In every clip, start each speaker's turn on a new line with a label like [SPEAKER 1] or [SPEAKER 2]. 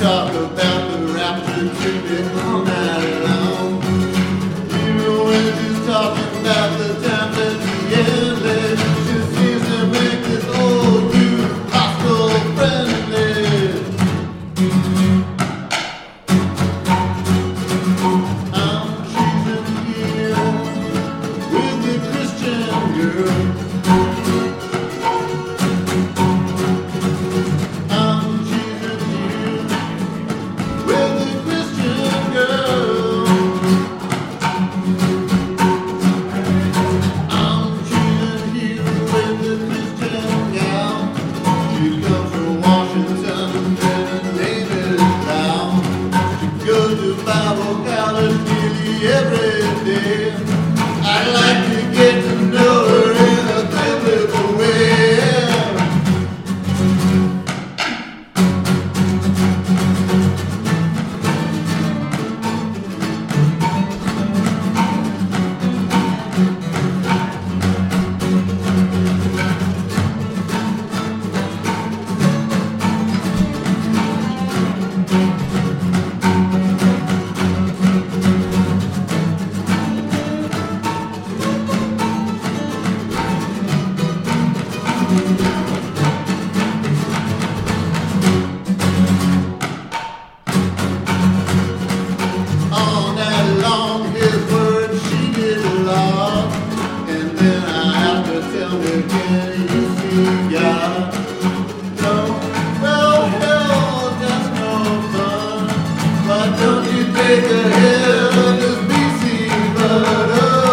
[SPEAKER 1] talk about the rapture to me all night long. Even when she's talking about the time that the endless, she seems to make this old youth hostile friendly. I'm choosing here with the Christian girl. Bible college nearly every day. I'd like to get to know her in a biblical way. All night long, his words she did a lot, and then I have to tell her, can you see God? No, well, hell, that's no fun. Why don't you take a hit of this BC blood?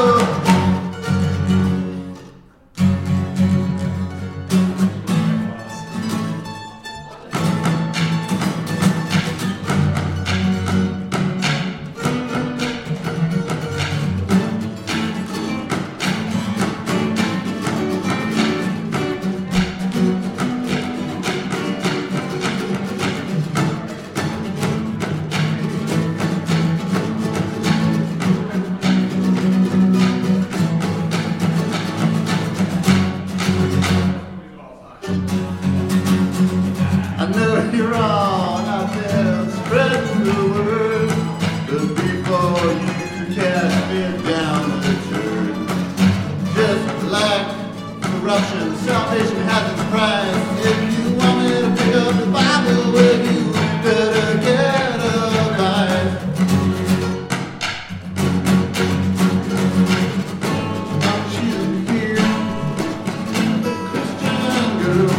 [SPEAKER 1] I know you're all out there spreading the word, but before you cast me down the church, just like corruption, salvation has its price. If you want me to pick up the Bible with you, better get a life. I'm choosing here, the Christian girl.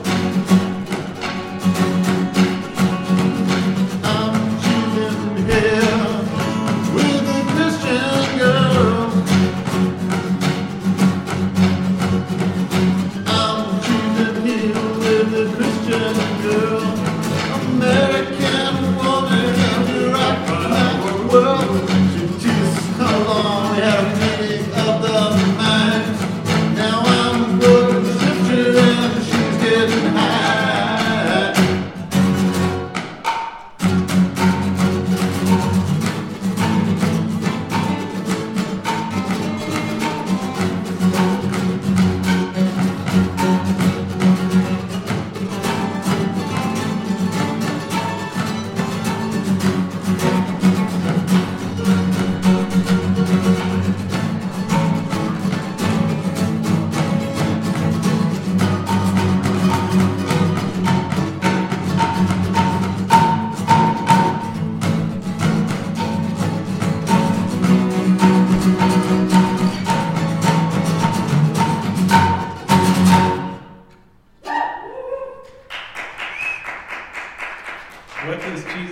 [SPEAKER 1] American woman, you rock my world. She teaches how long we had a meeting of the mind. Now I'm going to scripture and she's getting high.
[SPEAKER 2] What does Jesus